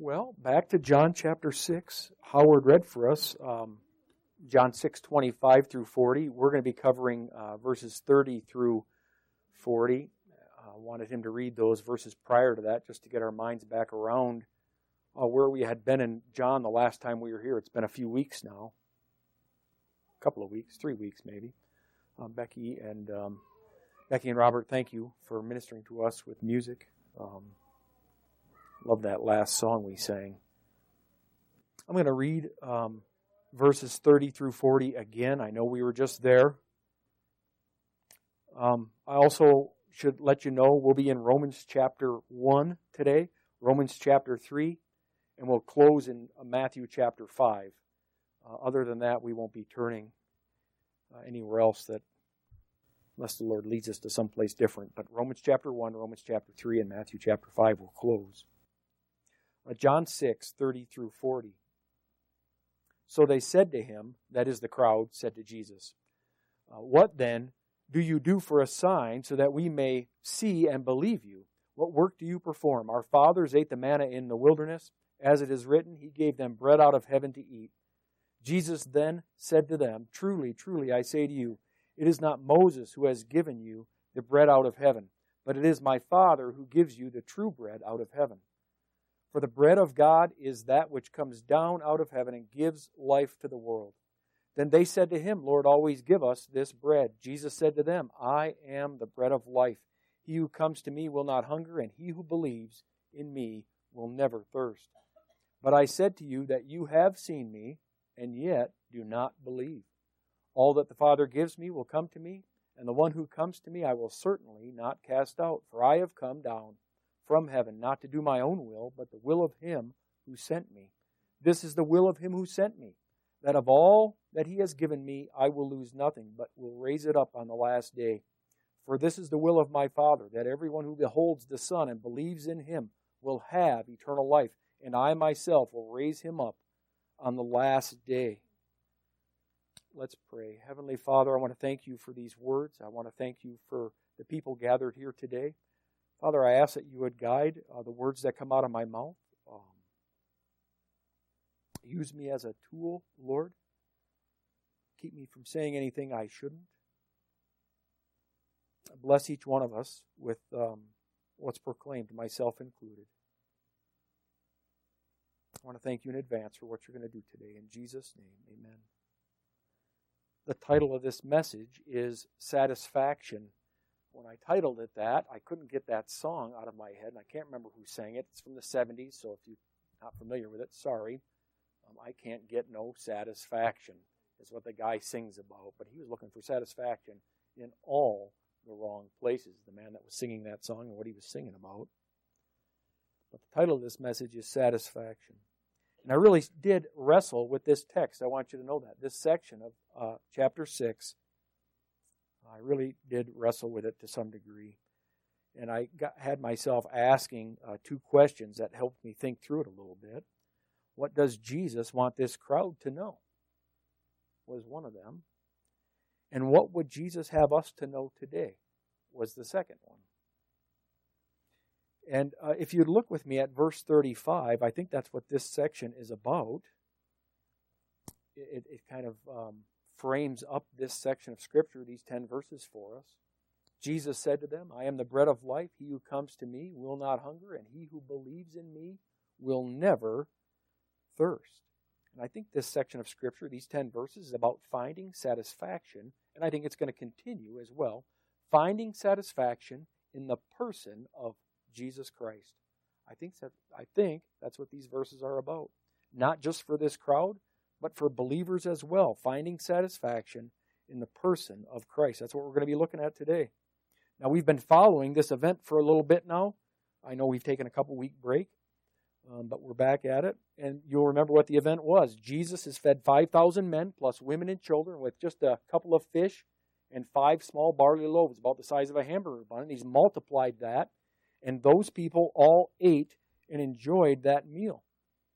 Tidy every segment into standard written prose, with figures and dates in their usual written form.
Well, back to John chapter 6. Howard read for us John 6:25 through 40. We're going to be covering verses 30 through 40. I wanted him to read those verses prior to that just to get our minds back around where we had been in John the last time we were here. It's been a few weeks now. A couple of weeks, 3 weeks maybe. Becky and Robert, thank you for ministering to us with music. Love that last song we sang. I'm going to read verses 30 through 40 again. I know we were just there. I also should let you know we'll be in Romans chapter 1 today, Romans chapter 3, and we'll close in Matthew chapter 5. Other than that, we won't be turning anywhere else unless the Lord leads us to someplace different. But Romans chapter 1, Romans chapter 3, and Matthew chapter 5 will close. John 6, 30 through 40. So they said to him, that is the crowd, said to Jesus, what then do you do for a sign so that we may see and believe you? What work do you perform? Our fathers ate the manna in the wilderness. As it is written, he gave them bread out of heaven to eat. Jesus then said to them, truly, truly, I say to you, it is not Moses who has given you the bread out of heaven, but it is my Father who gives you the true bread out of heaven. For the bread of God is that which comes down out of heaven and gives life to the world. Then they said to him, Lord, always give us this bread. Jesus said to them, I am the bread of life. He who comes to me will not hunger, and he who believes in me will never thirst. But I said to you that you have seen me, and yet do not believe. All that the Father gives me will come to me, and the one who comes to me I will certainly not cast out. For I have come down from heaven, not to do my own will, but the will of him who sent me. This is the will of him who sent me, that of all that he has given me I will lose nothing, but will raise it up on the last day. For this is the will of my Father, that everyone who beholds the Son and believes in him will have eternal life, and I myself will raise him up on the last day. Let's pray. Heavenly Father, I want to thank you for these words. I want to thank you for the people gathered here today. Father, I ask that you would guide the words that come out of my mouth. Use me as a tool, Lord. Keep me from saying anything I shouldn't. Bless each one of us with what's proclaimed, myself included. I want to thank you in advance for what you're going to do today. In Jesus' name, amen. The title of this message is Satisfaction. When I titled it that, I couldn't get that song out of my head, and I can't remember who sang it. It's from the 70s, so if you're not familiar with it, sorry. I can't get no satisfaction, is what the guy sings about. But he was looking for satisfaction in all the wrong places, the man that was singing that song and what he was singing about. But the title of this message is Satisfaction. And I really did wrestle with this text. I want you to know that. This section of chapter 6, I really did wrestle with it to some degree. And I had myself asking two questions that helped me think through it a little bit. What does Jesus want this crowd to know? Was one of them. And what would Jesus have us to know today? Was the second one. And if you'd look with me at verse 35, I think that's what this section is about. It kind of frames up this section of Scripture, these 10 verses for us. Jesus said to them, I am the bread of life. He who comes to me will not hunger, and he who believes in me will never thirst. And I think this section of Scripture, these 10 verses, is about finding satisfaction, and I think it's going to continue as well, finding satisfaction in the person of Jesus Christ. I think that's what these verses are about. Not just for this crowd, but for believers as well, finding satisfaction in the person of Christ. That's what we're going to be looking at today. Now, we've been following this event for a little bit now. I know we've taken a couple-week break, but we're back at it. And you'll remember what the event was. Jesus has fed 5,000 men, plus women and children, with just a couple of fish and 5 small barley loaves, about the size of a hamburger bun. And he's multiplied that, and those people all ate and enjoyed that meal.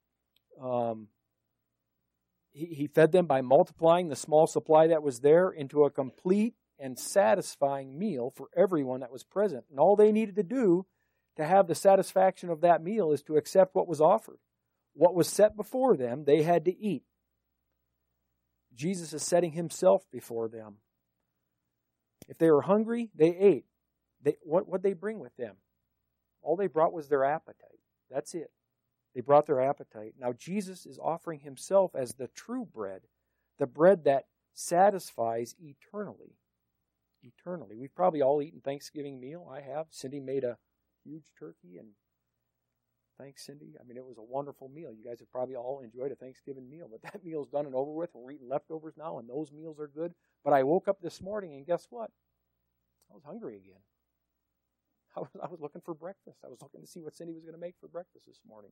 He fed them by multiplying the small supply that was there into a complete and satisfying meal for everyone that was present. And all they needed to do to have the satisfaction of that meal is to accept what was offered. what was set before them, they had to eat. Jesus is setting himself before them. If they were hungry, they ate. What would they bring with them? All they brought was their appetite. That's it. They brought their appetite. Now Jesus is offering himself as the true bread, the bread that satisfies eternally. Eternally. We've probably all eaten Thanksgiving meal. I have. Cindy made a huge turkey, and thanks, Cindy. I mean, it was a wonderful meal. You guys have probably all enjoyed a Thanksgiving meal, but that meal's done and over with, and we're eating leftovers now, and those meals are good. But I woke up this morning, and guess what? I was hungry again. I was looking for breakfast. I was looking to see what Cindy was going to make for breakfast this morning.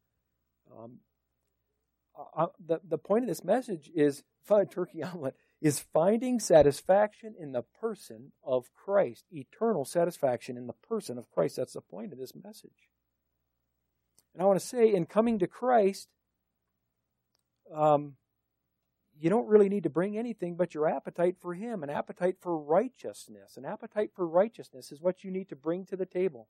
The point of this message is, turkey omelet, is finding satisfaction in the person of Christ. Eternal satisfaction in the person of Christ. That's the point of this message. And I want to say, in coming to Christ, you don't really need to bring anything but your appetite for Him, an appetite for righteousness. An appetite for righteousness is what you need to bring to the table.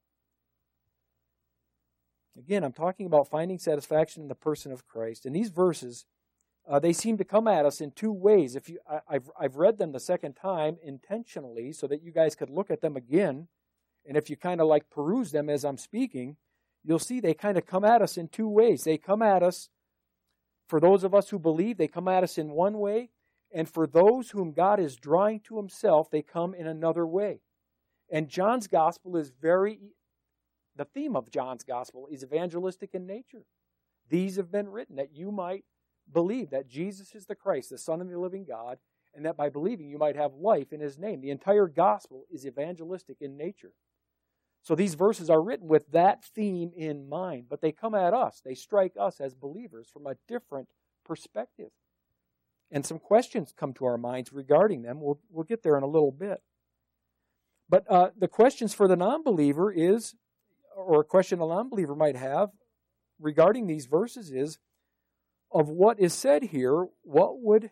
Again, I'm talking about finding satisfaction in the person of Christ. And these verses, they seem to come at us in two ways. I've read them the second time intentionally so that you guys could look at them again. And if you kind of like peruse them as I'm speaking, you'll see they kind of come at us in two ways. They come at us, for those of us who believe, they come at us in one way. And for those whom God is drawing to Himself, they come in another way. And John's gospel is the theme of John's gospel is evangelistic in nature. These have been written that you might believe that Jesus is the Christ, the Son of the living God, and that by believing you might have life in His name. The entire gospel is evangelistic in nature. So these verses are written with that theme in mind, but they come at us. They strike us as believers from a different perspective. And some questions come to our minds regarding them. We'll get there in a little bit. But the questions for the non-believer is, or a question a non-believer might have regarding these verses is, of what is said here, what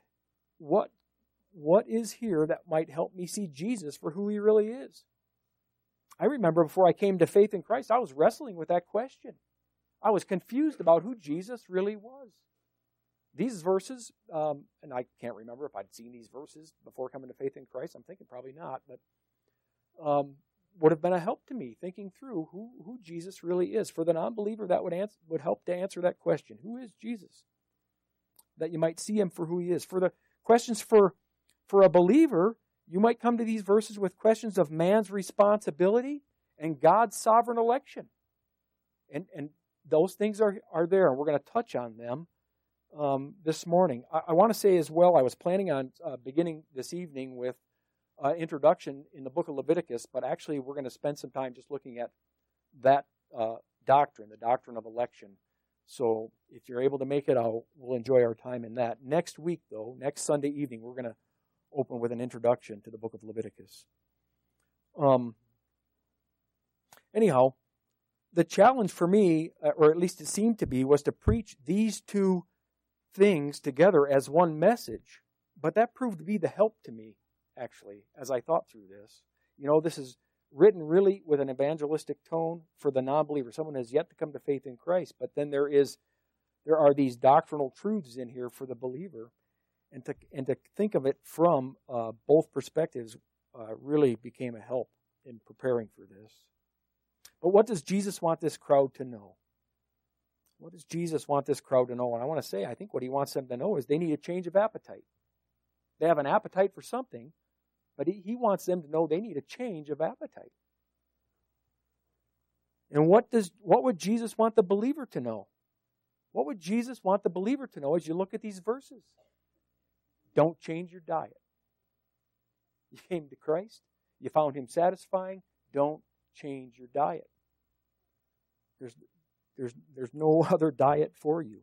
is here that might help me see Jesus for who He really is? I remember before I came to faith in Christ, I was wrestling with that question. I was confused about who Jesus really was. These verses, and I can't remember if I'd seen these verses before coming to faith in Christ. I'm thinking probably not, but would have been a help to me thinking through who Jesus really is. For the non-believer, that would help to answer that question. Who is Jesus? That you might see Him for who He is. For the questions for a believer, you might come to these verses with questions of man's responsibility and God's sovereign election. And those things are there, and we're going to touch on them this morning. I want to say as well, I was planning on beginning this evening with introduction in the book of Leviticus, but actually we're going to spend some time just looking at that doctrine, the doctrine of election. So if you're able to make it, we'll enjoy our time in that. Next week, though, next Sunday evening, we're going to open with an introduction to the book of Leviticus. Anyhow, the challenge for me, or at least it seemed to be, was to preach these two things together as one message. But that proved to be the help to me, actually, as I thought through this. You know, this is written really with an evangelistic tone for the non-believer. Someone has yet to come to faith in Christ, but then there are these doctrinal truths in here for the believer. And to think of it from both perspectives really became a help in preparing for this. But what does Jesus want this crowd to know? What does Jesus want this crowd to know? And I want to say, I think what He wants them to know is they need a change of appetite. They have an appetite for something, but He wants them to know they need a change of appetite. And what would Jesus want the believer to know? What would Jesus want the believer to know as you look at these verses? Don't change your diet. You came to Christ. You found Him satisfying. Don't change your diet. There's no other diet for you.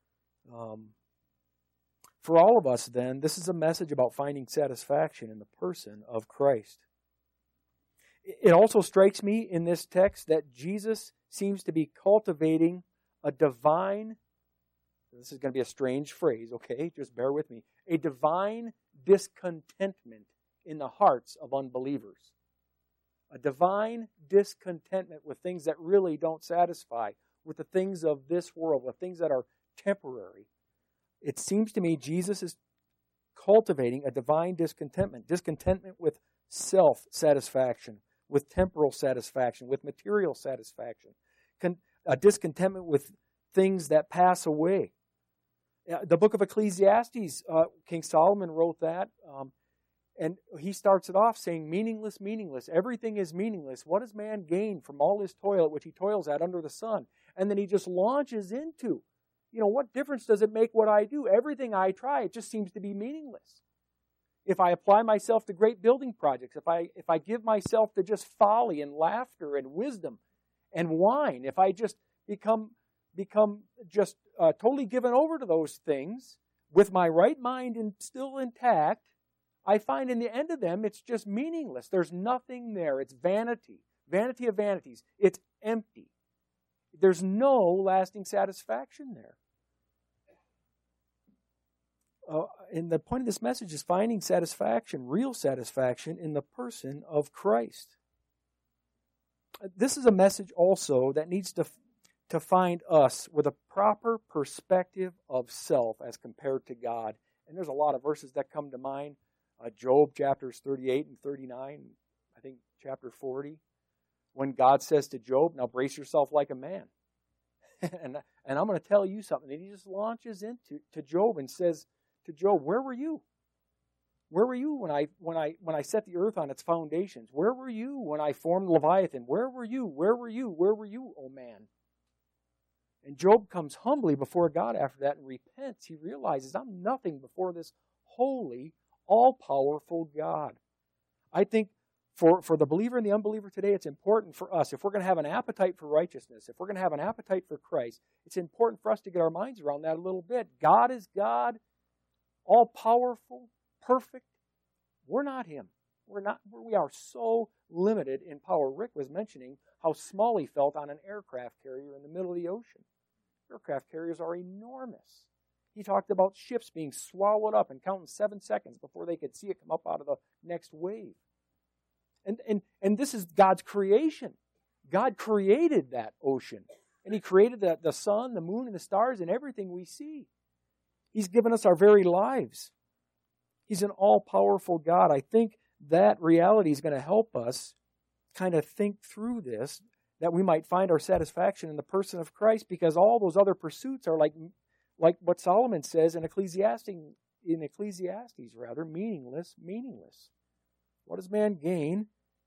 For all of us, then, this is a message about finding satisfaction in the person of Christ. It also strikes me in this text that Jesus seems to be cultivating a divine, this is going to be a strange phrase, okay? Just bear with me. A divine discontentment in the hearts of unbelievers. A divine discontentment with things that really don't satisfy, with the things of this world, with things that are temporary. It seems to me Jesus is cultivating a divine discontentment. Discontentment with self-satisfaction, with temporal satisfaction, with material satisfaction. A discontentment with things that pass away. The book of Ecclesiastes, King Solomon wrote that, and he starts it off saying, meaningless, meaningless. Everything is meaningless. What does man gain from all his toil at which he toils at under the sun? And then he just launches into, what difference does it make what I do? Everything I try, it just seems to be meaningless. If I apply myself to great building projects, if I give myself to just folly and laughter and wisdom and wine, if I just become just totally given over to those things with my right mind and still intact, I find in the end of them it's just meaningless. There's nothing there. It's vanity. Vanity of vanities. It's empty. There's no lasting satisfaction there. And the point of this message is finding satisfaction, real satisfaction, in the person of Christ. This is a message also that needs to find us with a proper perspective of self as compared to God. And there's a lot of verses that come to mind. Job chapters 38 and 39, I think chapter 40, when God says to Job, now brace yourself like a man. and I'm going to tell you something. And he just launches into Job and says to Job, where were you? Where were you when I set the earth on its foundations? Where were you when I formed Leviathan? Where were you? Where were you? Where were you, O man? And Job comes humbly before God after that and repents. He realizes, I'm nothing before this holy, all-powerful God. I think for the believer and the unbeliever today, it's important for us, if we're going to have an appetite for righteousness, if we're going to have an appetite for Christ, it's important for us to get our minds around that a little bit. God is God, all-powerful, perfect. We're not Him. We are so limited in power. Rick was mentioning how small he felt on an aircraft carrier in the middle of the ocean. Aircraft carriers are enormous. He talked about ships being swallowed up and counting 7 seconds before they could see it come up out of the next wave. And this is God's creation. God created that ocean. And He created the sun, the moon, and the stars, and everything we see. He's given us our very lives. He's an all-powerful God. I think that reality is going to help us kind of think through this, that we might find our satisfaction in the person of Christ, because all those other pursuits are like what Solomon says in Ecclesiastes, meaningless. What does man gain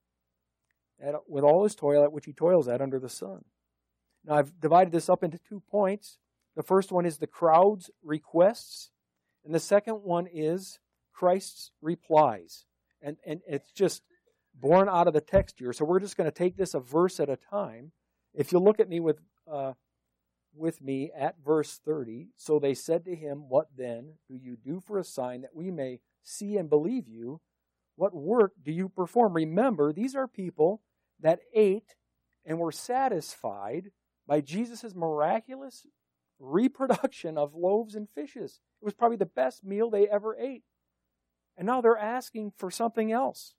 with all his toil at which he toils at under the sun? Now, I've divided this up into 2 points. The first one is the crowd's requests, and the second one is Christ's replies. And it's just born out of the text here. So we're just going to take this a verse at a time. If you look at me with me at verse 30, so they said to him, what then do you do for a sign that we may see and believe you? What work do you perform? Remember, these are people that ate and were satisfied by Jesus' miraculous reproduction of loaves and fishes. It was probably the best meal they ever ate. And now they're asking for something else.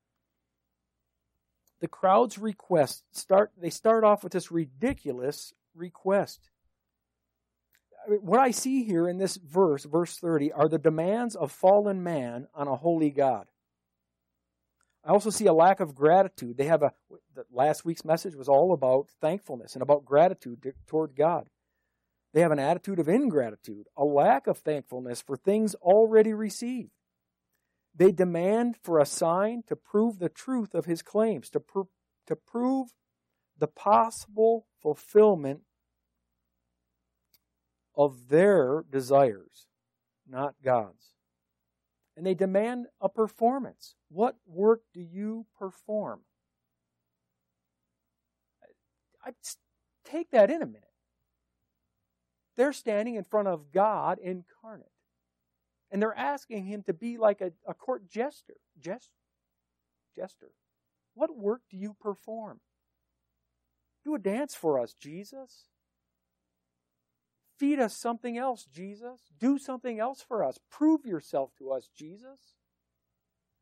The crowd's request start off with this ridiculous request. What I see here in this verse 30, are the demands of fallen man on a holy God. I also see a lack of gratitude. Last week's message was all about thankfulness and about gratitude toward God. They have an attitude of ingratitude, a lack of thankfulness for things already received. They demand for a sign to prove the truth of his claims, to prove the possible fulfillment of their desires, not God's. And they demand a performance. What work do you perform? Take that in a minute. They're standing in front of God incarnate. And they're asking him to be like a court jester. Jester. What work do you perform? Do a dance for us, Jesus. Feed us something else, Jesus. Do something else for us. Prove yourself to us, Jesus.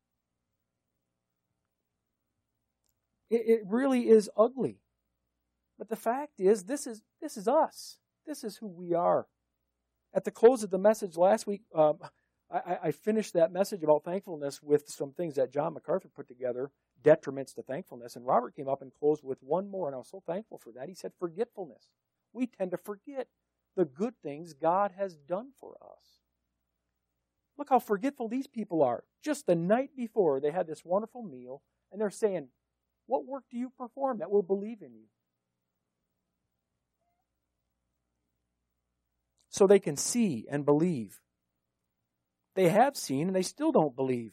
It really is ugly. But the fact is, this is us. This is who we are. At the close of the message last week, I finished that message about thankfulness with some things that John MacArthur put together, detriments to thankfulness. And Robert came up and closed with one more, and I was so thankful for that. He said, forgetfulness. We tend to forget the good things God has done for us. Look how forgetful these people are. Just the night before, they had this wonderful meal, and they're saying, what work do you perform that will believe in you? So they can see and believe. They have seen, and they still don't believe.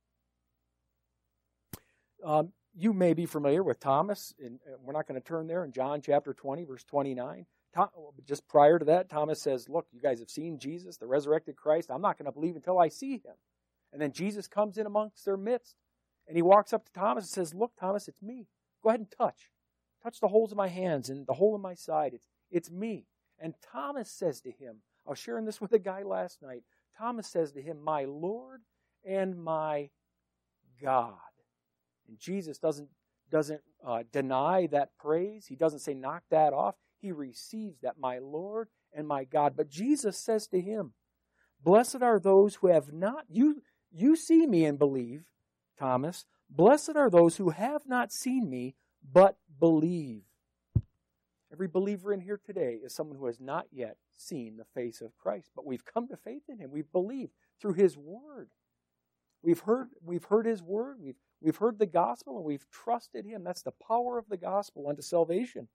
You may be familiar with Thomas, and we're not going to turn there, in John chapter 20, verse 29. Just prior to that, Thomas says, look, you guys have seen Jesus, the resurrected Christ. I'm not going to believe until I see him. And then Jesus comes in amongst their midst, and he walks up to Thomas and says, look, Thomas, it's me. Go ahead and touch. Touch the holes of my hands and the hole in my side. It's me. And Thomas says to him, I was sharing this with a guy last night. Thomas says to him, my Lord and my God. And Jesus doesn't deny that praise. He doesn't say knock that off. He receives that, my Lord and my God. But Jesus says to him, blessed are those who have not, you see me and believe, Thomas. Blessed are those who have not seen me, but believe. Every believer in here today is someone who has not yet seen the face of Christ, but we've come to faith in him. We've believed through his word. We've heard his word. We've heard the gospel, and we've trusted him. That's the power of the gospel unto salvation.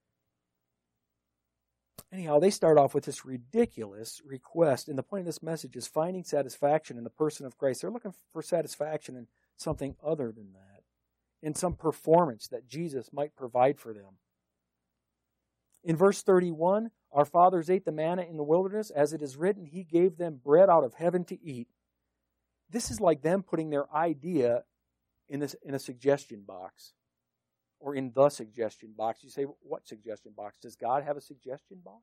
Anyhow, they start off with this ridiculous request, and the point of this message is finding satisfaction in the person of Christ. They're looking for satisfaction in something other than that, in some performance that Jesus might provide for them. In verse 31, our fathers ate the manna in the wilderness. As it is written, he gave them bread out of heaven to eat. This is like them putting their idea in a suggestion box, or in the suggestion box. You say, what suggestion box? Does God have a suggestion box?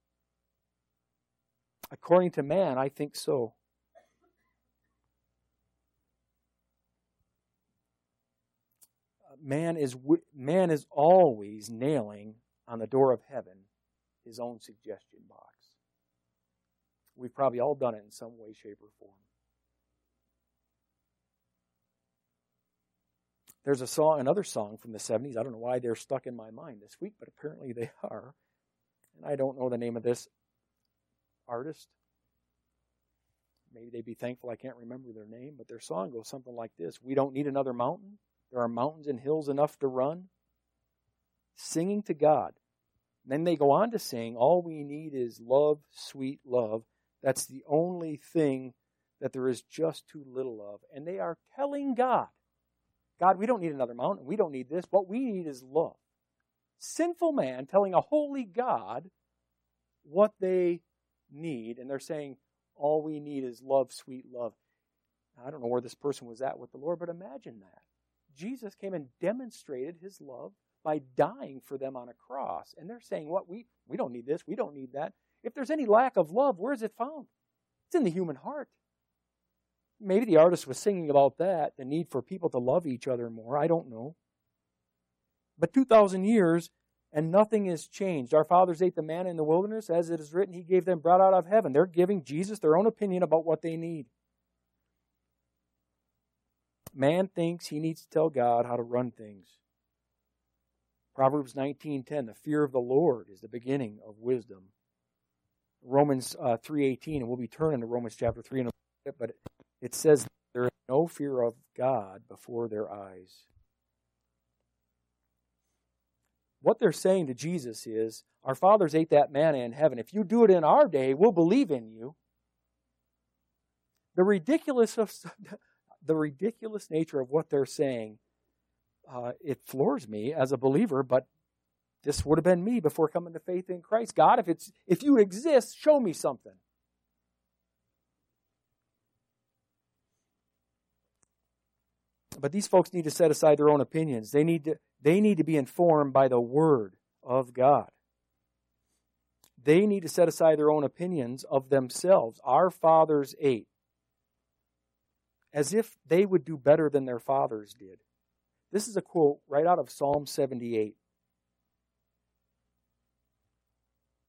According to man, I think so. Man is always nailing on the door of heaven his own suggestion box. We've probably all done it in some way, shape, or form. There's another song from the 70s. I don't know why they're stuck in my mind this week, but apparently they are. And I don't know the name of this artist. Maybe they'd be thankful I can't remember their name, but their song goes something like this. We don't need another mountain. There are mountains and hills enough to run. Singing to God. Then they go on to sing, all we need is love, sweet love. That's the only thing that there is just too little of. And they are telling God, God, we don't need another mountain. We don't need this. What we need is love. Sinful man telling a holy God what they need. And they're saying, all we need is love, sweet love. I don't know where this person was at with the Lord, but imagine that. Jesus came and demonstrated his love by dying for them on a cross. And they're saying, what? We don't need this. We don't need that. If there's any lack of love, where is it found? It's in the human heart. Maybe the artist was singing about that, the need for people to love each other more. I don't know. But 2,000 years, and nothing has changed. Our fathers ate the manna in the wilderness. As it is written, he gave them bread out of heaven. They're giving Jesus their own opinion about what they need. Man thinks he needs to tell God how to run things. Proverbs 19:10, the fear of the Lord is the beginning of wisdom. Romans 3:18, and we'll be turning to Romans chapter 3 in a bit, but it says there is no fear of God before their eyes. What they're saying to Jesus is, our fathers ate that manna in heaven. If you do it in our day, we'll believe in you. The ridiculous nature of what they're saying, it floors me as a believer, but this would have been me before coming to faith in Christ. God, if you exist, show me something. But these folks need to set aside their own opinions. They need to be informed by the Word of God. They need to set aside their own opinions of themselves. Our fathers ate, as if they would do better than their fathers did. This is a quote right out of Psalm 78.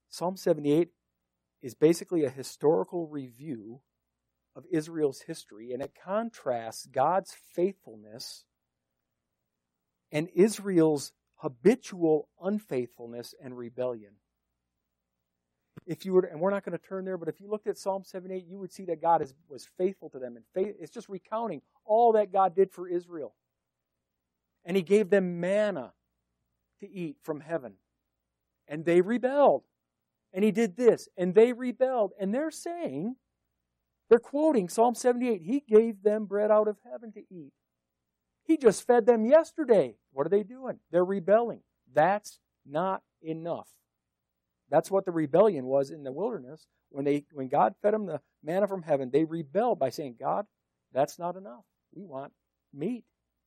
Psalm 78 is basically a historical review of Israel's history, and it contrasts God's faithfulness and Israel's habitual unfaithfulness and rebellion. If you were, and we're not going to turn there, but if you looked at Psalm 78, you would see that God was faithful to them. And it's just recounting all that God did for Israel. And He gave them manna to eat from heaven. And they rebelled. And He did this, and they rebelled. And they're quoting Psalm 78. He gave them bread out of heaven to eat. He just fed them yesterday. What are they doing? They're rebelling. That's not enough. That's what the rebellion was in the wilderness. When God fed them the manna from heaven, they rebelled by saying, God, that's not enough. We want meat.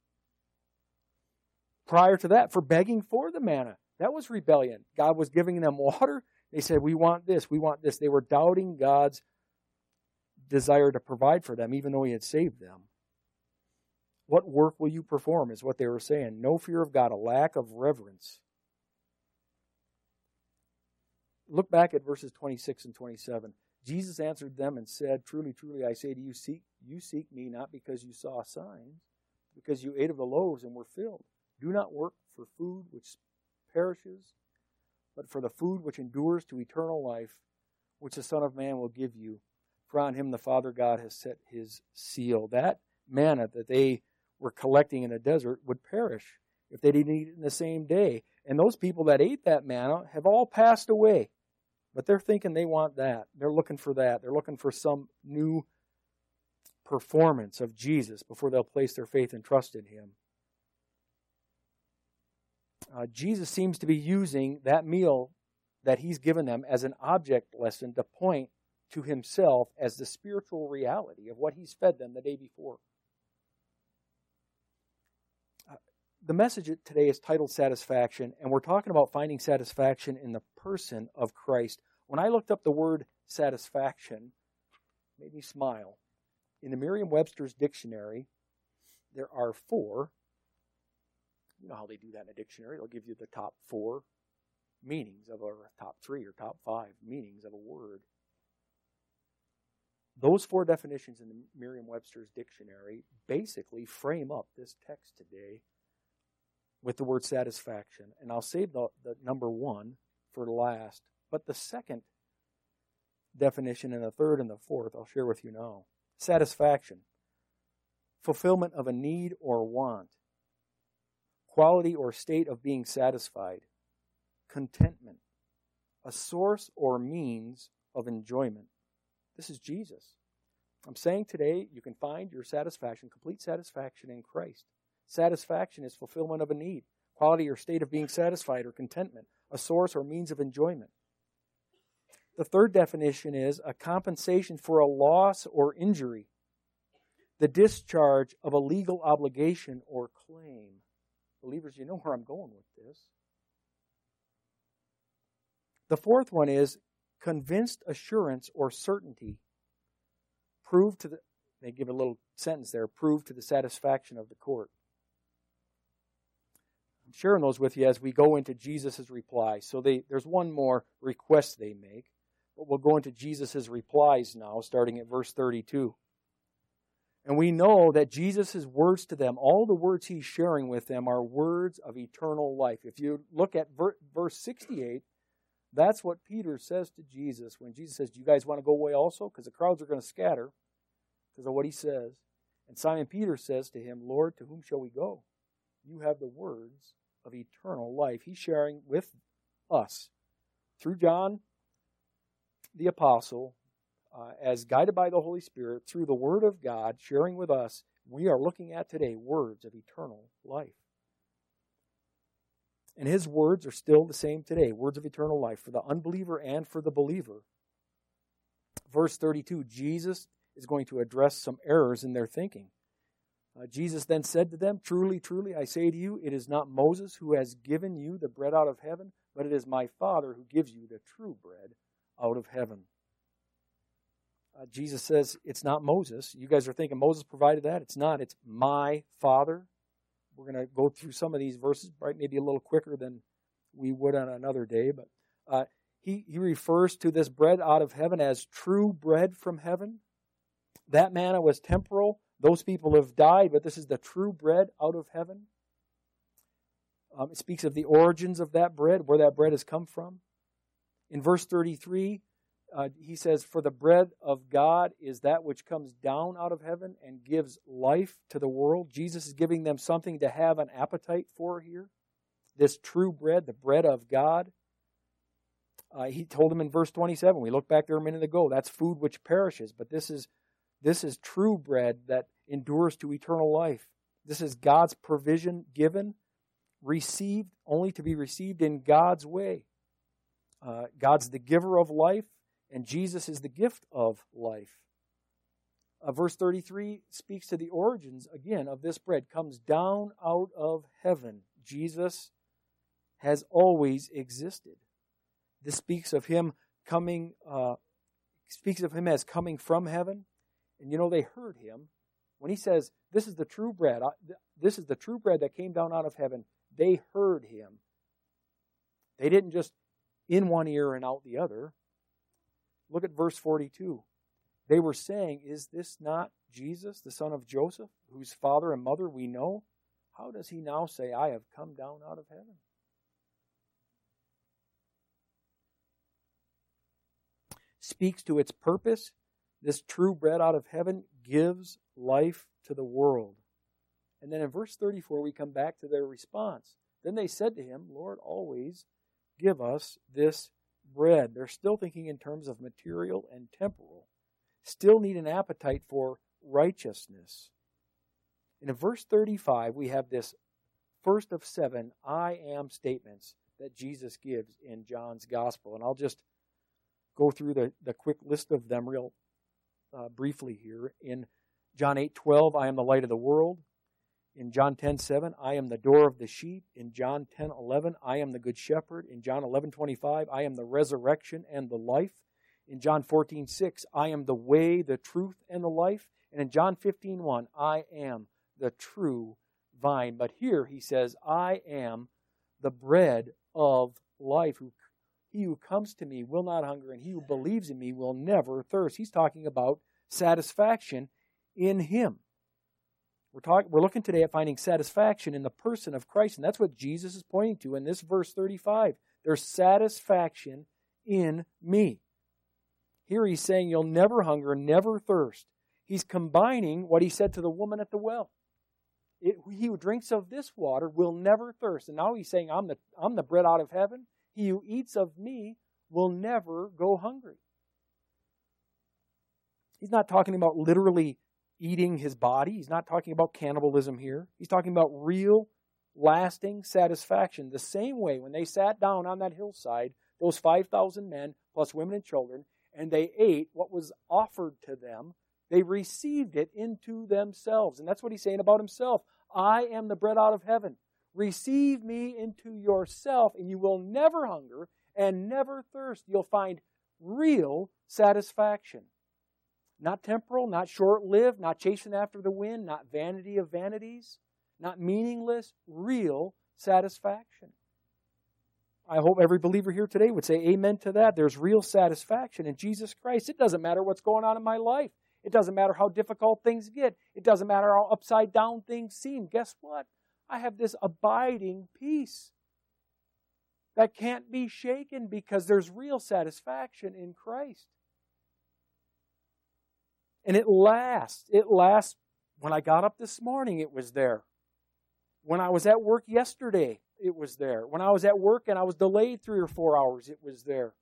Prior to that, for begging for the manna, that was rebellion. God was giving them water. They said, we want this, we want this. They were doubting God's desire to provide for them, even though He had saved them. What work will you perform is what they were saying. No fear of God, a lack of reverence. Look back at verses 26 and 27. Jesus answered them and said, truly, truly, I say to you, you seek me not because you saw signs, because you ate of the loaves and were filled. Do not work for food which perishes, but for the food which endures to eternal life, which the Son of Man will give you. For on Him the Father God has set His seal. That manna that they were collecting in the desert would perish if they didn't eat it in the same day. And those people that ate that manna have all passed away. But they're thinking they want that. They're looking for that. They're looking for some new performance of Jesus before they'll place their faith and trust in Him. Jesus seems to be using that meal that He's given them as an object lesson to point to Himself as the spiritual reality of what He's fed them the day before. The message today is titled Satisfaction, and we're talking about finding satisfaction in the person of Christ. When I looked up the word satisfaction, it made me smile. In the Merriam-Webster's dictionary, there are 4. You know how they do that in a dictionary. They'll give you the top 4 meanings of, or top 3 or top 5 meanings of a word. Those 4 definitions in the Merriam-Webster's dictionary basically frame up this text today with the word satisfaction. And I'll save the number 1 for last. But the second definition and the third and the fourth I'll share with you now. Satisfaction. Fulfillment of a need or want. Quality or state of being satisfied. Contentment. A source or means of enjoyment. This is Jesus. I'm saying today you can find your satisfaction, complete satisfaction in Christ. Satisfaction is fulfillment of a need, quality or state of being satisfied or contentment, a source or means of enjoyment. The third definition is a compensation for a loss or injury, the discharge of a legal obligation or claim. Believers, you know where I'm going with this. The fourth one is convinced assurance or certainty. They give a little sentence there, prove to the satisfaction of the court. I'm sharing those with you as we go into Jesus' reply. So there's one more request they make, but we'll go into Jesus' replies now, starting at verse 32. And we know that Jesus' words to them, all the words He's sharing with them are words of eternal life. If you look at verse 68, that's what Peter says to Jesus when Jesus says, do you guys want to go away also? Because the crowds are going to scatter because of what He says. And Simon Peter says to Him, Lord, to whom shall we go? You have the words of eternal life. He's sharing with us through John the Apostle, as guided by the Holy Spirit, through the Word of God, sharing with us, we are looking at today words of eternal life. And His words are still the same today, words of eternal life for the unbeliever and for the believer. Verse 32, Jesus is going to address some errors in their thinking. Jesus then said to them, truly, truly, I say to you, it is not Moses who has given you the bread out of heaven, but it is my Father who gives you the true bread out of heaven. Jesus says, it's not Moses. You guys are thinking Moses provided that. It's not. It's my Father. We're going to go through some of these verses, right? Maybe a little quicker than we would on another day. But He refers to this bread out of heaven as true bread from heaven. That manna was temporal. Those people have died, but this is the true bread out of heaven. It speaks of the origins of that bread, where that bread has come from. In verse 33, he says, "For the bread of God is that which comes down out of heaven and gives life to the world." Jesus is giving them something to have an appetite for here. This true bread, the bread of God. He told them in verse 27, we looked back there a minute ago, that's food which perishes, but this is true bread that endures to eternal life. This is God's provision given, received, only to be received in God's way. God's the giver of life, and Jesus is the gift of life. Verse 33 speaks to the origins, again, of this bread. Comes down out of heaven. Jesus has always existed. This speaks of him coming, as coming from heaven. And they heard him. When he says, this is the true bread, that came down out of heaven, they heard him. They didn't just in one ear and out the other. Look at verse 42. They were saying, is this not Jesus, the son of Joseph, whose father and mother we know? How does he now say, I have come down out of heaven? Speaks to its purpose. This true bread out of heaven gives life to the world. And then in verse 34, we come back to their response. Then they said to him, Lord, always give us this bread. They're still thinking in terms of material and temporal. Still need an appetite for righteousness. And in verse 35, we have this first of 7 I am statements that Jesus gives in John's gospel. And I'll just go through the quick list of them real briefly here. In John 8:12, I am the light of the world. In John 10:7, I am the door of the sheep. In John 10:11, I am the good shepherd. In John 11:25, I am the resurrection and the life. In John 14:6, I am the way, the truth, and the life. And in John 15:1, I am the true vine. But here he says, I am the bread of life. He who comes to me will not hunger, and he who believes in me will never thirst. He's talking about satisfaction in him. We're looking today at finding satisfaction in the person of Christ, and that's what Jesus is pointing to in this verse 35. There's satisfaction in me. Here he's saying you'll never hunger, never thirst. He's combining what he said to the woman at the well. He who drinks of this water will never thirst. And now he's saying, I'm the bread out of heaven. He who eats of me will never go hungry. He's not talking about literally eating his body. He's not talking about cannibalism here. He's talking about real, lasting satisfaction. The same way when they sat down on that hillside, those 5,000 men plus women and children, and they ate what was offered to them, they received it into themselves. And that's what he's saying about himself. I am the bread out of heaven. Receive me into yourself, and you will never hunger and never thirst. You'll find real satisfaction. Not temporal, not short-lived, not chasing after the wind, not vanity of vanities, not meaningless, real satisfaction. I hope every believer here today would say amen to that. There's real satisfaction in Jesus Christ. It doesn't matter what's going on in my life. It doesn't matter how difficult things get. It doesn't matter how upside down things seem. Guess what? I have this abiding peace that can't be shaken because there's real satisfaction in Christ. And it lasts. It lasts. When I got up this morning, it was there. When I was at work yesterday, it was there. When I was at work and I was delayed 3 or 4 hours, it was there.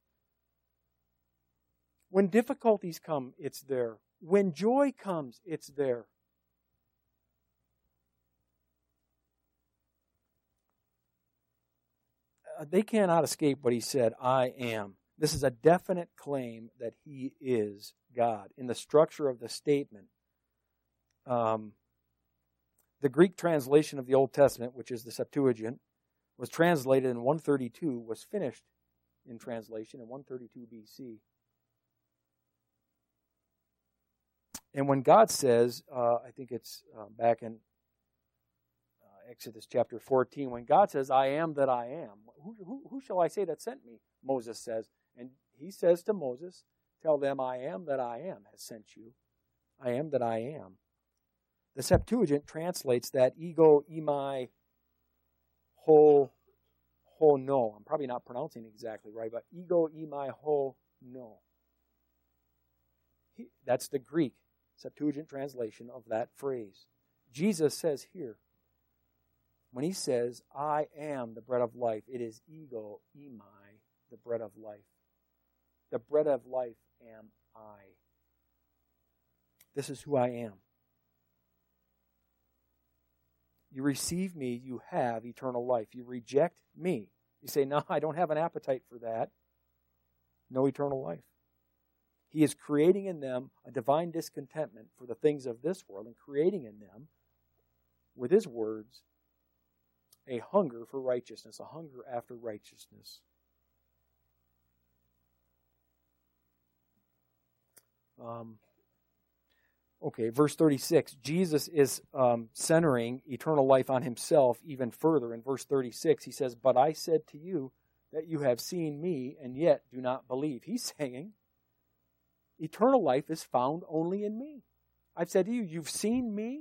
When difficulties come, it's there. When joy comes, it's there. They cannot escape what he said, I am. This is a definite claim that he is God. In the structure of the statement, the Greek translation of the Old Testament, which is the Septuagint, was translated in 132, was finished in translation in 132 BC. And when God says, I think it's back in Exodus chapter 14, when God says, I am that I am, who shall I say that sent me? Moses says. And he says to Moses, tell them I am that I am has sent you. I am that I am. The Septuagint translates that ego eimi ho no. I'm probably not pronouncing it exactly right, but ego eimi ho no. That's the Greek Septuagint translation of that phrase. Jesus says here, when he says, I am the bread of life, it is ego eimi, the bread of life. The bread of life am I. This is who I am. You receive me, you have eternal life. You reject me. You say, no, I don't have an appetite for that. No eternal life. He is creating in them a divine discontentment for the things of this world and creating in them, with his words, a hunger for righteousness, a hunger after righteousness. Verse 36. Jesus is centering eternal life on himself even further. In verse 36, he says, but I said to you that you have seen me and yet do not believe. He's saying, eternal life is found only in me. I've said to you, you've seen me,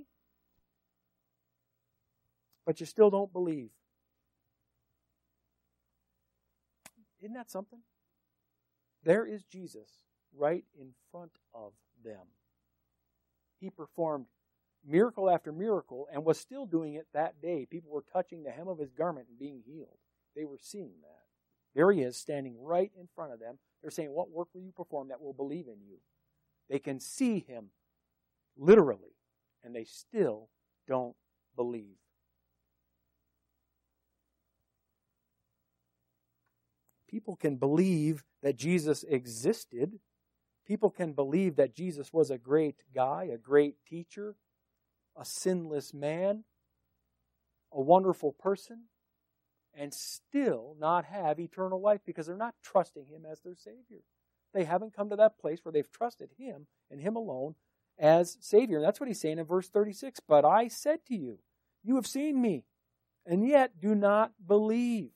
but you still don't believe. Isn't that something? There is Jesus right in front of them. He performed miracle after miracle and was still doing it that day. People were touching the hem of his garment and being healed. They were seeing that. There he is standing right in front of them. They're saying, what work will you perform that will believe in you? They can see him literally, and they still don't believe. People can believe that Jesus existed. People can believe that Jesus was a great guy, a great teacher, a sinless man, a wonderful person, and still not have eternal life because they're not trusting him as their Savior. They haven't come to that place where they've trusted him and him alone as Savior. And that's what he's saying in verse 36. But I said to you, you have seen me, and yet do not believe.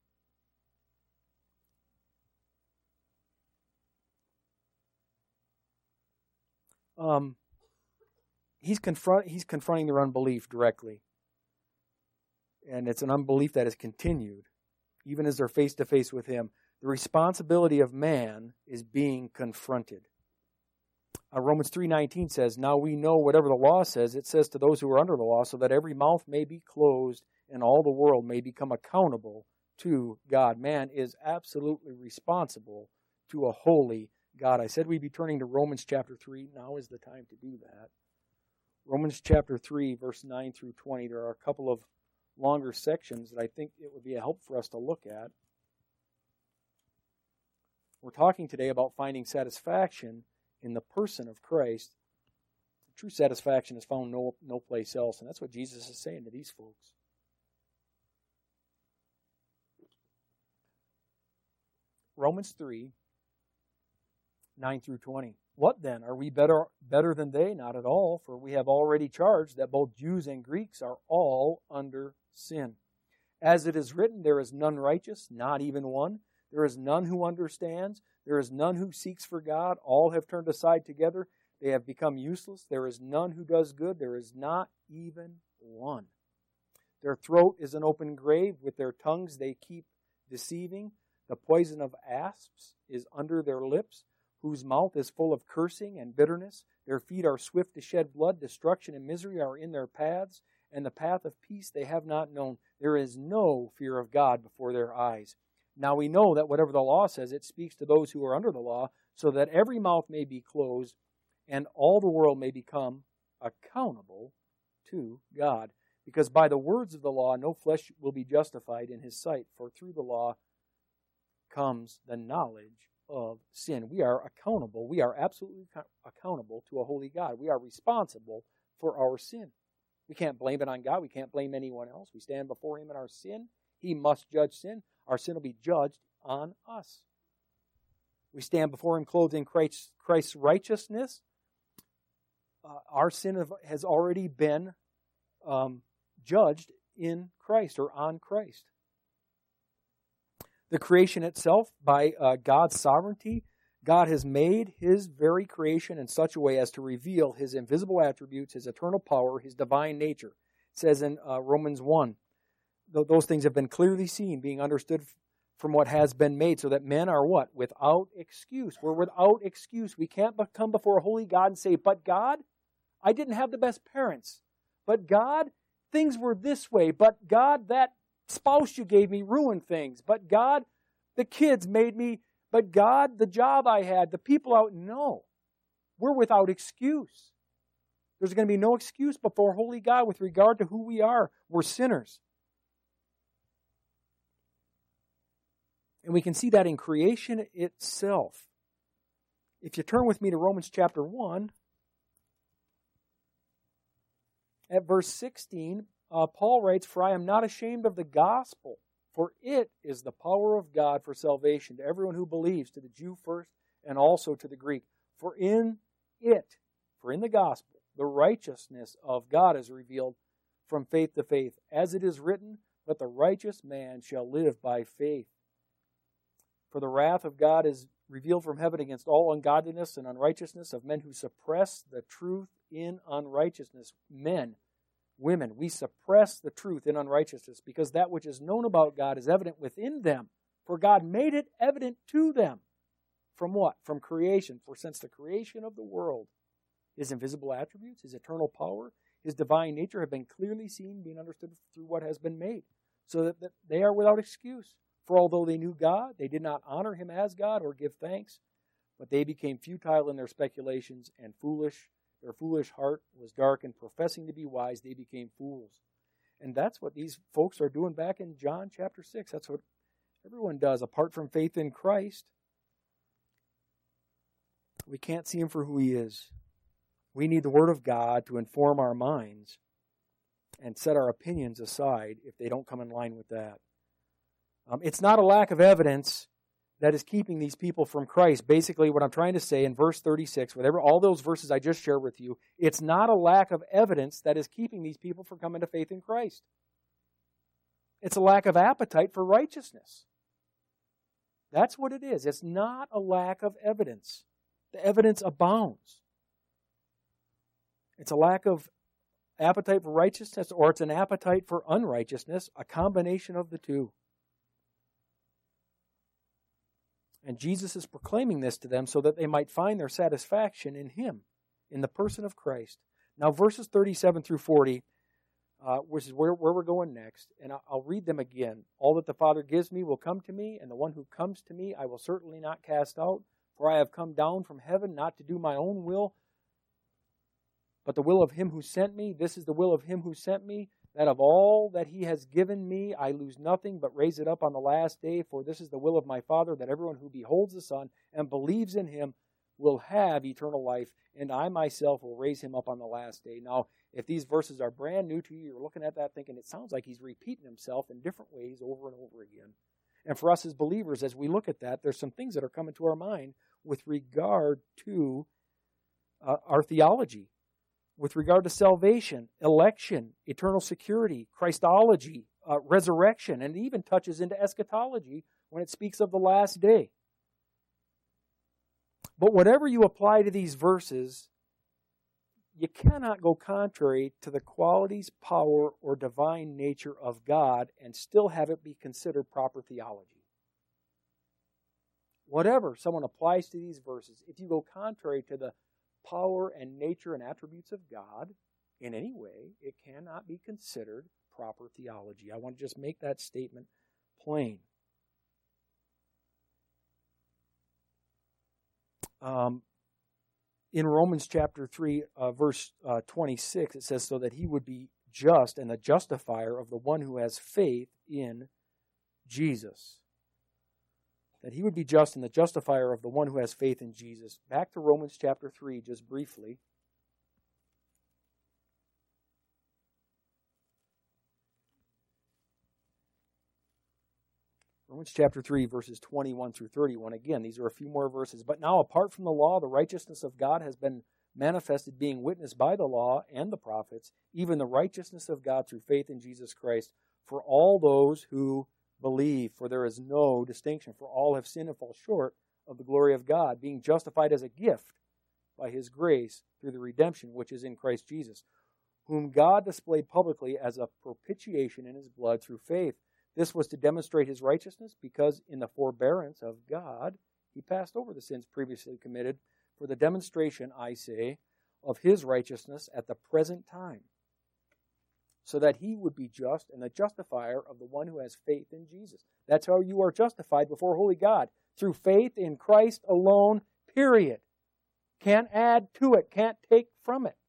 He's confronting their unbelief directly. And it's an unbelief that is continued, even as they're face to face with him. The responsibility of man is being confronted. Romans 3:19 says, now we know whatever the law says, it says to those who are under the law, so that every mouth may be closed and all the world may become accountable to God. Man is absolutely responsible to a holy God. I said we'd be turning to Romans chapter 3. Now is the time to do that. Romans chapter 3, verse 9 through 20. There are a couple of longer sections that I think it would be a help for us to look at. We're talking today about finding satisfaction in the person of Christ. True satisfaction is found no place else, and that's what Jesus is saying to these folks. Romans 3, 9 through 20. What then? Are we better than they? Not at all, for we have already charged that both Jews and Greeks are all under sin. As it is written, there is none righteous, not even one. There is none who understands. There is none who seeks for God. All have turned aside together. They have become useless. There is none who does good. There is not even one. Their throat is an open grave. With their tongues they keep deceiving. The poison of asps is under their lips, whose mouth is full of cursing and bitterness. Their feet are swift to shed blood. Destruction and misery are in their paths, and the path of peace they have not known. There is no fear of God before their eyes. Now we know that whatever the law says, it speaks to those who are under the law, so that every mouth may be closed, and all the world may become accountable to God. Because by the words of the law, no flesh will be justified in his sight, for through the law comes the knowledge of sin. We are accountable. We are absolutely accountable to a holy God. We are responsible for our sin. We can't blame it on God. We can't blame anyone else. We stand before him in our sin. He must judge sin. Our sin will be judged on us. We stand before him clothed in Christ's righteousness. Our sin has already been judged in Christ or on Christ. The creation itself, by God's sovereignty, God has made His very creation in such a way as to reveal His invisible attributes, His eternal power, His divine nature. It says in Romans 1, those things have been clearly seen, being understood from what has been made, so that men are what? Without excuse. We're without excuse. We can't come before a holy God and say, but God, I didn't have the best parents. But God, things were this way. But God, that spouse you gave me ruined things. But God, the kids made me. But God, the job I had, the people out. No. We're without excuse. There's going to be no excuse before holy God with regard to who we are. We're sinners. And we can see that in creation itself. If you turn with me to Romans chapter 1, at verse 16, Paul writes, "For I am not ashamed of the gospel, for it is the power of God for salvation to everyone who believes, to the Jew first and also to the Greek. For in the gospel, the righteousness of God is revealed from faith to faith, as it is written, but the righteous man shall live by faith. For the wrath of God is revealed from heaven against all ungodliness and unrighteousness of men who suppress the truth in unrighteousness." Men, women, we suppress the truth in unrighteousness because that which is known about God is evident within them. For God made it evident to them. From what? From creation. For since the creation of the world, His invisible attributes, His eternal power, His divine nature have been clearly seen, being understood through what has been made, so that they are without excuse. For although they knew God, they did not honor Him as God or give thanks, but they became futile in their speculations and foolish. Their foolish heart was darkened. Professing to be wise, they became fools. And that's what these folks are doing back in John chapter 6. That's what everyone does. Apart from faith in Christ, we can't see Him for who He is. We need the Word of God to inform our minds and set our opinions aside if they don't come in line with that. It's not a lack of evidence that is keeping these people from Christ. Basically, what I'm trying to say in verse 36, all those verses I just shared with you, it's not a lack of evidence that is keeping these people from coming to faith in Christ. It's a lack of appetite for righteousness. That's what it is. It's not a lack of evidence. The evidence abounds. It's a lack of appetite for righteousness, or it's an appetite for unrighteousness, a combination of the two. And Jesus is proclaiming this to them so that they might find their satisfaction in Him, in the person of Christ. Now, verses 37 through 40, which is where we're going next, and I'll read them again. "All that the Father gives me will come to me, and the one who comes to me I will certainly not cast out. For I have come down from heaven not to do my own will, but the will of Him who sent me. This is the will of Him who sent me, that of all that He has given me, I lose nothing, but raise it up on the last day. For this is the will of my Father, that everyone who beholds the Son and believes in Him will have eternal life, and I myself will raise him up on the last day." Now, if these verses are brand new to you, you're looking at that thinking it sounds like he's repeating himself in different ways over and over again. And for us as believers, as we look at that, there's some things that are coming to our mind with regard to our theology, with regard to salvation, election, eternal security, Christology, resurrection, and it even touches into eschatology when it speaks of the last day. But whatever you apply to these verses, you cannot go contrary to the qualities, power, or divine nature of God and still have it be considered proper theology. Whatever someone applies to these verses, if you go contrary to the power and nature and attributes of God in any way, it cannot be considered proper theology. I want to just make that statement plain. In Romans chapter 3, verse 26, it says, "So that he would be just and the justifier of the one who has faith in Jesus." That he would be just and the justifier of the one who has faith in Jesus. Back to Romans chapter 3, just briefly. Romans chapter 3, verses 21 through 31. Again, these are a few more verses. "But now, apart from the law, the righteousness of God has been manifested, being witnessed by the law and the prophets, even the righteousness of God through faith in Jesus Christ, for all those who believe, for there is no distinction, for all have sinned and fall short of the glory of God, being justified as a gift by his grace through the redemption which is in Christ Jesus, whom God displayed publicly as a propitiation in his blood through faith. This was to demonstrate his righteousness, because in the forbearance of God he passed over the sins previously committed, for the demonstration, I say, of his righteousness at the present time, so that he would be just and the justifier of the one who has faith in Jesus. That's how you are justified before holy God, through faith in Christ alone, period. Can't add to it, can't take from it.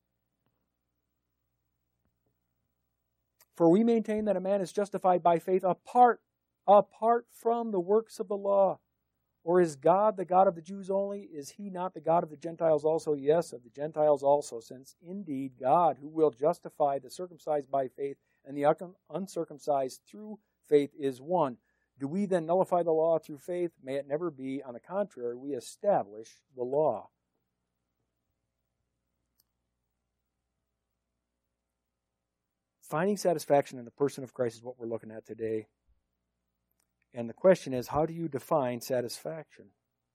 For we maintain that a man is justified by faith apart from the works of the law. Or is God the God of the Jews only? Is he not the God of the Gentiles also? Yes, of the Gentiles also, since indeed God, who will justify the circumcised by faith and the uncircumcised through faith, is one. Do we then nullify the law through faith? May it never be. On the contrary, we establish the law. Finding satisfaction in the person of Christ is what we're looking at today. And the question is, how do you define satisfaction?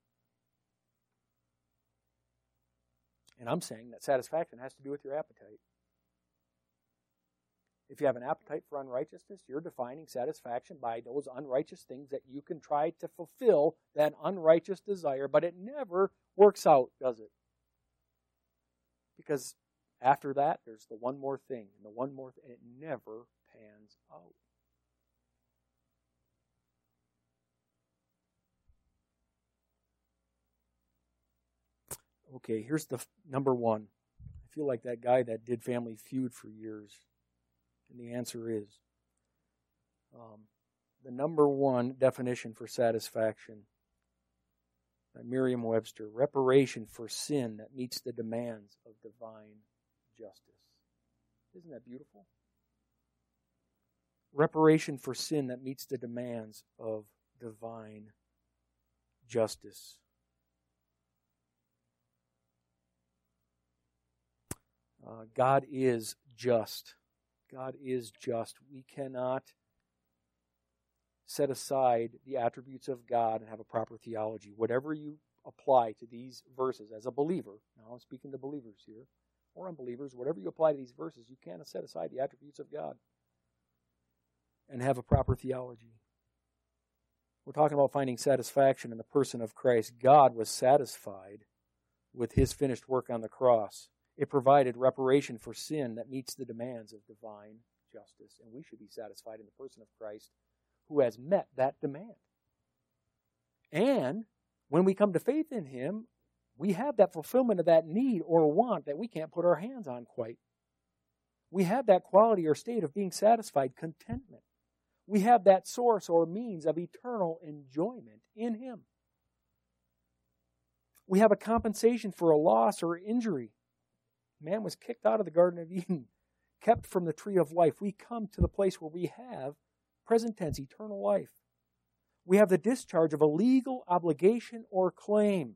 And I'm saying that satisfaction has to do with your appetite. If you have an appetite for unrighteousness, you're defining satisfaction by those unrighteous things that you can try to fulfill that unrighteous desire, but it never works out, does it? Because after that, there's the one more thing, and the one more thing, and it never pans out. Okay, here's the number one. I feel like that guy that did Family Feud for years. And the answer is, the number one definition for satisfaction by Merriam-Webster: reparation for sin that meets the demands of divine justice. Isn't that beautiful? Reparation for sin that meets the demands of divine justice. God is just. God is just. We cannot set aside the attributes of God and have a proper theology. Whatever you apply to these verses as a believer, now I'm speaking to believers here, or unbelievers, whatever you apply to these verses, you cannot set aside the attributes of God and have a proper theology. We're talking about finding satisfaction in the person of Christ. God was satisfied with his finished work on the cross. It provided reparation for sin that meets the demands of divine justice. And we should be satisfied in the person of Christ, who has met that demand. And when we come to faith in him, we have that fulfillment of that need or want that we can't put our hands on quite. We have that quality or state of being satisfied, contentment. We have that source or means of eternal enjoyment in him. We have a compensation for a loss or injury. Man was kicked out of the Garden of Eden, kept from the tree of life. We come to the place where we have, present tense, eternal life. We have the discharge of a legal obligation or claim.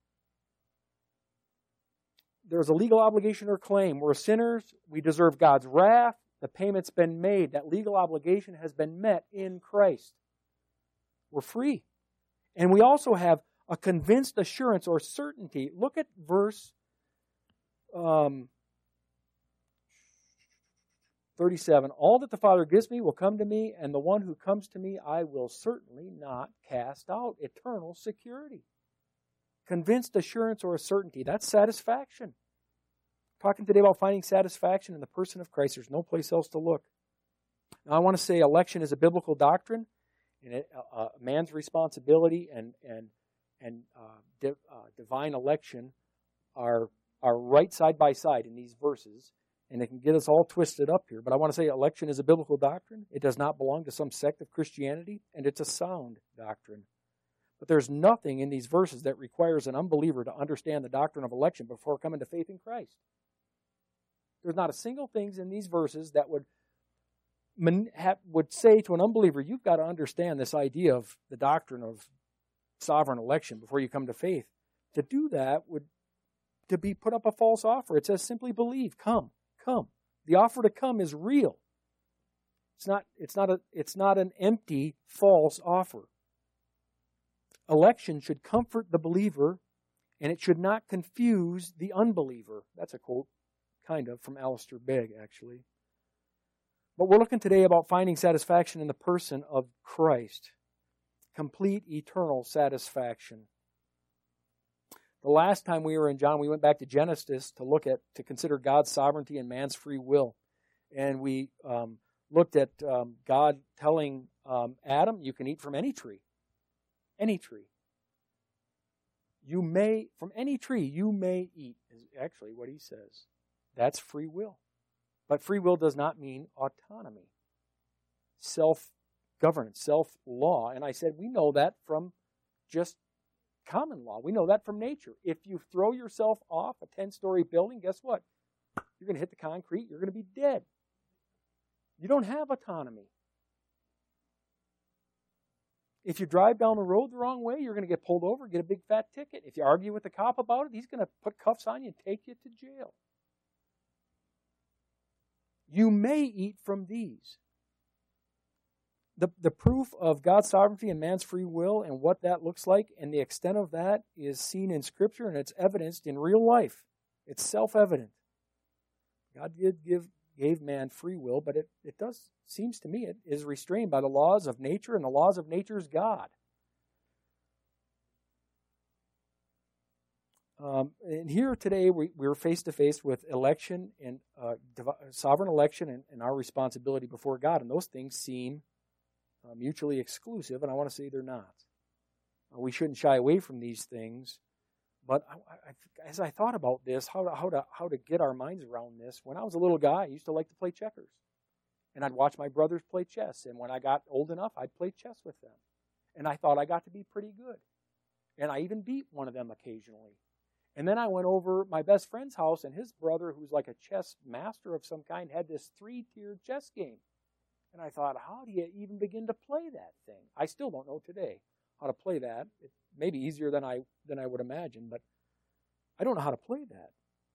There's a legal obligation or claim. We're sinners. We deserve God's wrath. The payment's been made. That legal obligation has been met in Christ. We're free. And we also have a convinced assurance or certainty. Look at verse 37. All that the Father gives me will come to me, and the one who comes to me I will certainly not cast out. Eternal security. Convinced assurance or a certainty. That's satisfaction. Talking today about finding satisfaction in the person of Christ. There's no place else to look. Now I want to say election is a biblical doctrine, and man's responsibility and divine election are right side by side in these verses, and it can get us all twisted up here. But I want to say election is a biblical doctrine. It does not belong to some sect of Christianity, and it's a sound doctrine. But there's nothing in these verses that requires an unbeliever to understand the doctrine of election before coming to faith in Christ. There's not a single thing in these verses that would say to an unbeliever, you've got to understand this idea of the doctrine of sovereign election before you come to faith. To do that would to be put up a false offer. It says simply believe, come. The offer to come is real. It's not an empty, false offer. Election should comfort the believer, and it should not confuse the unbeliever. That's a quote, kind of, from Alistair Begg, actually. But we're looking today about finding satisfaction in the person of Christ. Complete, eternal satisfaction. The last time we were in John, we went back to Genesis to consider God's sovereignty and man's free will. And we looked at God telling Adam, you can eat from any tree. Any tree. From any tree, you may eat, is actually what he says. That's free will. But free will does not mean autonomy, self-governance, self-law. And I said, we know that from just common law. We know that from nature. If you throw yourself off a 10-story building, guess what? You're going to hit the concrete. You're going to be dead. You don't have autonomy. If you drive down the road the wrong way, you're going to get pulled over, get a big fat ticket. If you argue with the cop about it, he's going to put cuffs on you and take you to jail. You may eat from these. The proof of God's sovereignty and man's free will and what that looks like and the extent of that is seen in Scripture and it's evidenced in real life. It's self-evident. God gave man free will, but it seems to me it is restrained by the laws of nature, and the laws of nature's God. And here today we're face to face with election and sovereign election and our responsibility before God, and those things seem mutually exclusive, and I want to say they're not. We shouldn't shy away from these things, but as I thought about this, how to get our minds around this, when I was a little guy, I used to like to play checkers, and I'd watch my brothers play chess, and when I got old enough, I'd play chess with them, and I thought I got to be pretty good, and I even beat one of them occasionally. And then I went over my best friend's house, and his brother, who's like a chess master of some kind, had this 3-tiered chess game. And I thought, how do you even begin to play that thing? I still don't know today how to play that. It may be easier than I would imagine, but I don't know how to play that.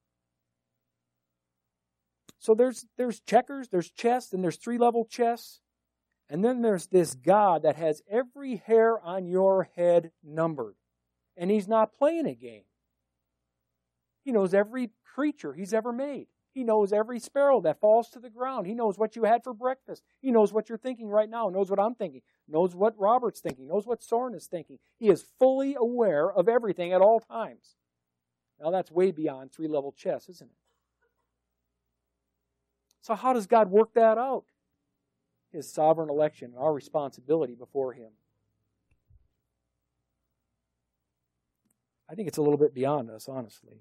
So there's checkers, there's chess, and there's 3-level chess. And then there's this God that has every hair on your head numbered. And he's not playing a game. He knows every creature he's ever made. He knows every sparrow that falls to the ground. He knows what you had for breakfast. He knows what you're thinking right now. He knows what I'm thinking. He knows what Robert's thinking. He knows what Soren is thinking. He is fully aware of everything at all times. Now that's way beyond 3-level chess, isn't it? So how does God work that out? His sovereign election, our responsibility before Him. I think it's a little bit beyond us, honestly.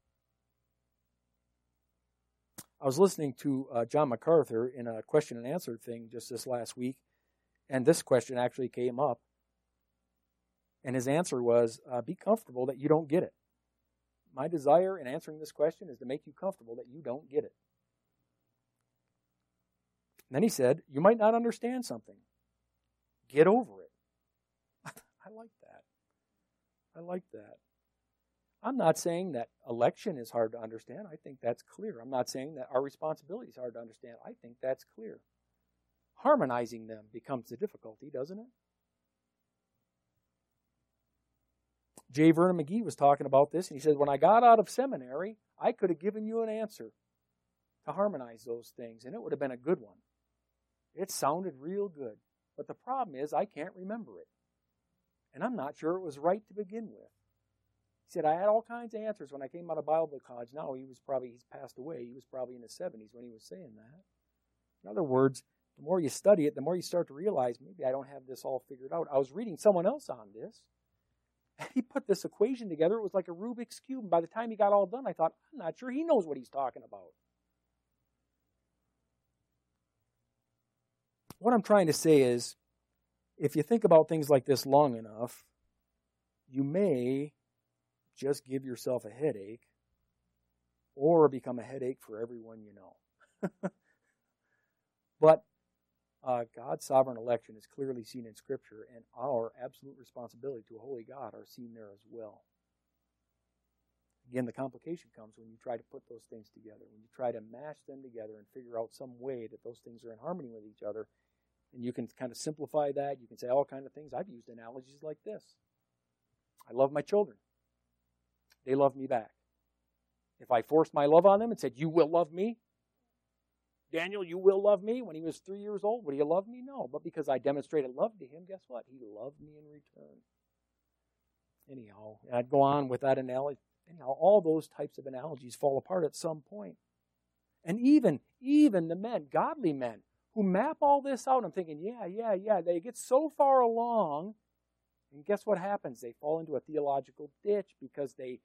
I was listening to John MacArthur in a question and answer thing just this last week, and this question actually came up. And his answer was, be comfortable that you don't get it. My desire in answering this question is to make you comfortable that you don't get it. And then he said, you might not understand something. Get over it. I like that. I like that. I'm not saying that election is hard to understand. I think that's clear. I'm not saying that our responsibility is hard to understand. I think that's clear. Harmonizing them becomes the difficulty, doesn't it? J. Vernon McGee was talking about this, and he said, when I got out of seminary, I could have given you an answer to harmonize those things, and it would have been a good one. It sounded real good. But the problem is I can't remember it. And I'm not sure it was right to begin with. He said, I had all kinds of answers when I came out of Bible college. Now he's passed away. He was probably in his 70s when he was saying that. In other words, the more you study it, the more you start to realize, maybe I don't have this all figured out. I was reading someone else on this, and he put this equation together. It was like a Rubik's Cube. And by the time he got all done, I thought, I'm not sure he knows what he's talking about. What I'm trying to say is, if you think about things like this long enough, you may just give yourself a headache or become a headache for everyone you know. But God's sovereign election is clearly seen in Scripture, and our absolute responsibility to a holy God are seen there as well. Again, the complication comes when you try to put those things together, when you try to mash them together and figure out some way that those things are in harmony with each other. And you can kind of simplify that. You can say all kinds of things. I've used analogies like this. I love my children. They love me back. If I forced my love on them and said, you will love me, Daniel, you will love me, when he was 3 years old, would he have loved me? No. But because I demonstrated love to him, guess what? He loved me in return. Anyhow, I'd go on with that analogy. Anyhow, all those types of analogies fall apart at some point. And even the men, godly men, who map all this out, I'm thinking, yeah, they get so far along, and guess what happens? They fall into a theological ditch because they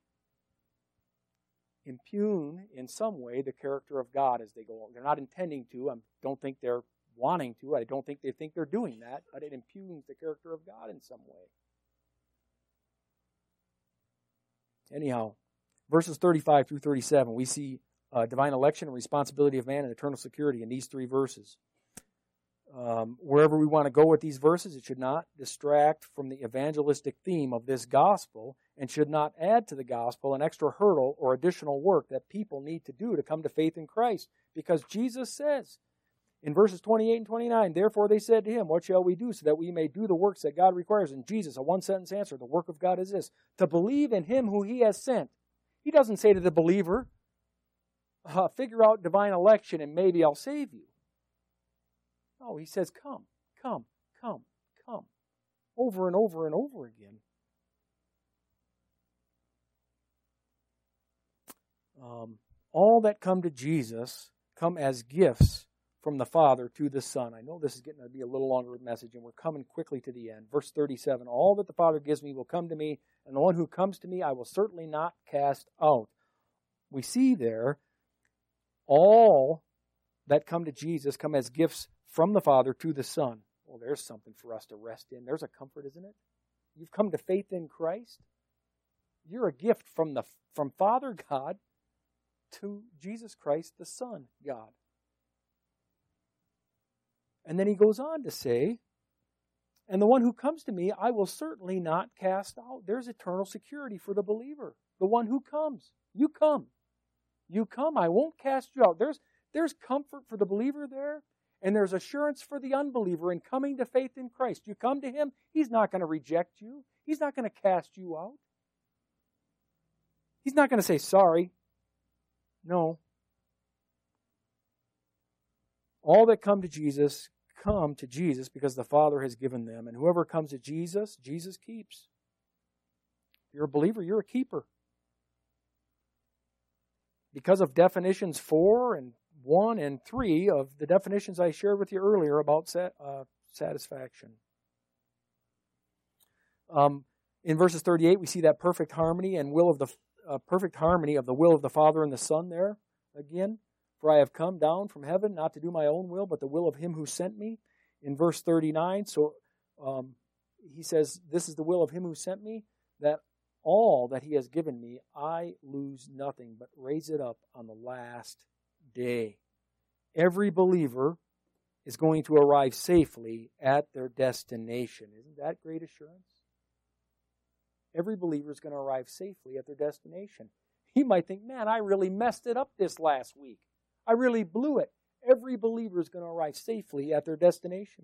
impugn in some way the character of God as they go along. They're not intending to. I don't think they're wanting to. I don't think they think they're doing that, but it impugns the character of God in some way. Anyhow, verses 35 through 37, we see divine election and responsibility of man and eternal security in these 3 verses. Wherever we want to go with these verses, it should not distract from the evangelistic theme of this gospel and should not add to the gospel an extra hurdle or additional work that people need to do to come to faith in Christ. Because Jesus says in verses 28 and 29, therefore they said to him, what shall we do so that we may do the works that God requires? And Jesus, a one-sentence answer, the work of God is this, to believe in him who he has sent. He doesn't say to the believer, figure out divine election and maybe I'll save you. No, he says, come, over and over and over again. All that come to Jesus come as gifts from the Father to the Son. I know this is getting to be a little longer message, and we're coming quickly to the end. Verse 37, all that the Father gives me will come to me, and the one who comes to me I will certainly not cast out. We see there, all that come to Jesus come as gifts from the Father to the Son. Well, there's something for us to rest in. There's a comfort, isn't it? You've come to faith in Christ. You're a gift from Father God to Jesus Christ, the Son God. And then he goes on to say, and the one who comes to me, I will certainly not cast out. There's eternal security for the believer. The one who comes. You come. You come. I won't cast you out. There's comfort for the believer there. And there's assurance for the unbeliever in coming to faith in Christ. You come to him, he's not going to reject you. He's not going to cast you out. He's not going to say, sorry. No. All that come to Jesus because the Father has given them. And whoever comes to Jesus, Jesus keeps. If you're a believer, you're a keeper. Because of definitions 4 and 1 and 3 of the definitions I shared with you earlier about satisfaction. In verses 38, we see that perfect harmony and perfect harmony of the will of the Father and the Son there again. For I have come down from heaven not to do my own will, but the will of him who sent me. In verse 39, he says, this is the will of him who sent me, that all that he has given me, I lose nothing, but raise it up on the last day. Every believer is going to arrive safely at their destination. Isn't that great assurance? Every believer is going to arrive safely at their destination. He might think, man, I really messed it up this last week. I really blew it. Every believer is going to arrive safely at their destination.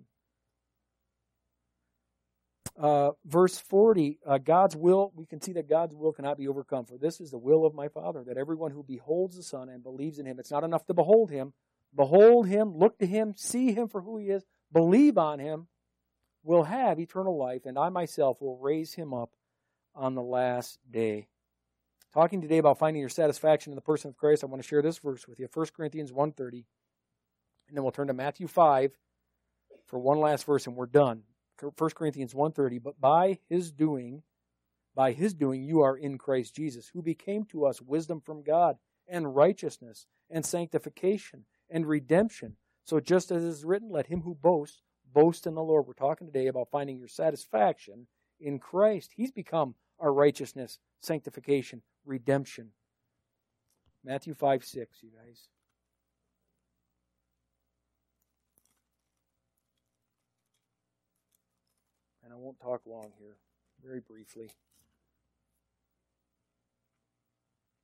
Verse 40, God's will, we can see that God's will cannot be overcome. For this is the will of my Father, that everyone who beholds the Son and believes in him, it's not enough to behold him, look to him, see him for who he is, believe on him, will have eternal life, and I myself will raise him up on the last day. Talking today about finding your satisfaction in the person of Christ, I want to share this verse with you, 1 Corinthians 1:30, and then we'll turn to Matthew 5 for one last verse, and we're done. 1 Corinthians 1:30, but by his doing you are in Christ Jesus, who became to us wisdom from God, and righteousness, and sanctification, and redemption. So just as it is written, let him who boasts, boast in the Lord. We're talking today about finding your satisfaction in Christ. He's become our righteousness, sanctification, redemption. Matthew 5:6, you guys. And I won't talk long here, very briefly.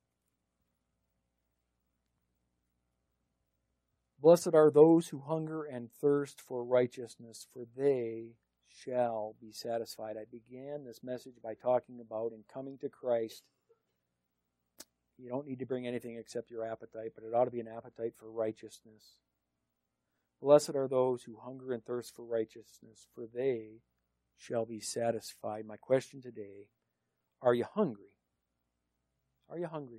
Blessed are those who hunger and thirst for righteousness, for they shall be satisfied. I began this message by talking about in coming to Christ, you don't need to bring anything except your appetite, but it ought to be an appetite for righteousness. Blessed are those who hunger and thirst for righteousness, for they shall be satisfied. My question today, are you hungry? Are you hungry?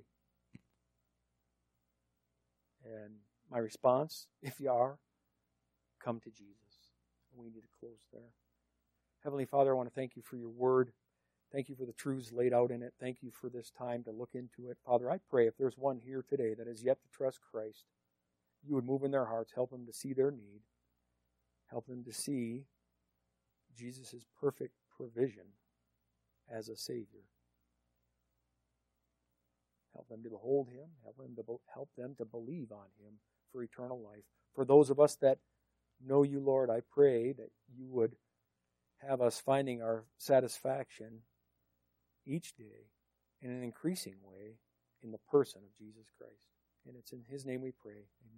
And my response, if you are, come to Jesus. We need to close there. Heavenly Father, I want to thank you for your word. Thank you for the truths laid out in it. Thank you for this time to look into it. Father, I pray if there's one here today that has yet to trust Christ, you would move in their hearts, help them to see their need, help them to see Jesus' perfect provision as a Savior. Help them to behold Him, help them to believe on Him for eternal life. For those of us that know you, Lord, I pray that you would have us finding our satisfaction each day in an increasing way in the person of Jesus Christ. And it's in His name we pray. Amen.